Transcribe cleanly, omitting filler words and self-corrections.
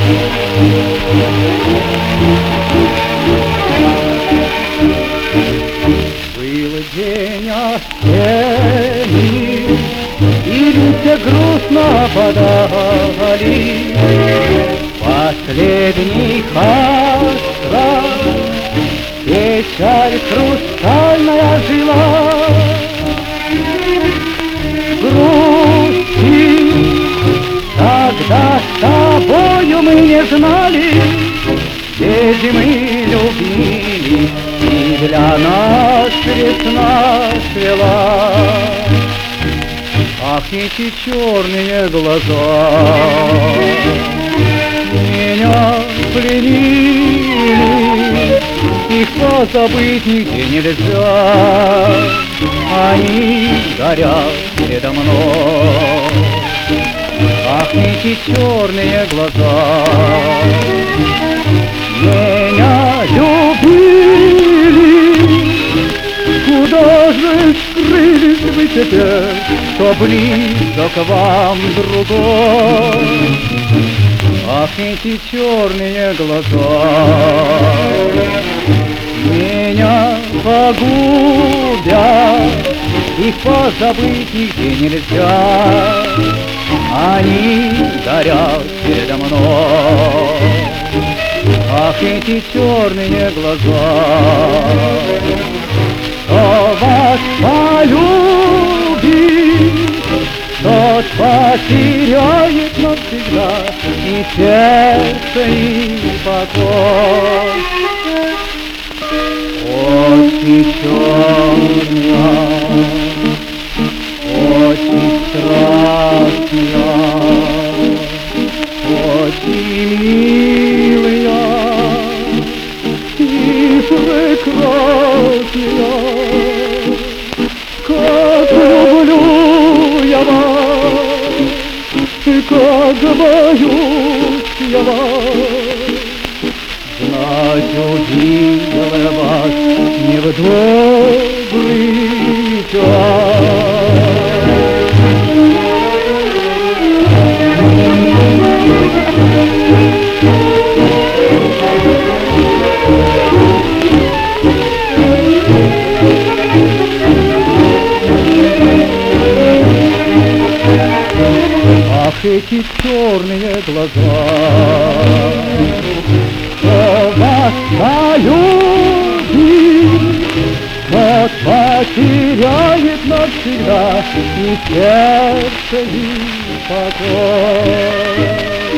Был день осенний, и люди грустно подали. Последний хасра, печаль хрустальная жила. Грусти, когда с тобою мы не знали, где же мы любили, и для нас весна цвела. Ах, эти черные глаза меня пленили, их позабыть нигде нельзя, они горят передо мной. Ах, эти черные глаза меня любили, куда же скрылись вы теперь, что близок вам другой? Ах, эти черные глаза меня погубят, их позабыть нигде нельзя, они горят передо мной. Ах, эти черные глаза, кто вас полюбит, тот потеряет навсегда и сердце, и покой. Очень черная, очень страстная, очень милая и прекрасная. Как люблю я вас, и как боюсь я вас. Знать, увидел я вас не в добрый час. Ах, эти черные глаза, кто вас полюбит, тот потеряет навсегда и сердце, и покой.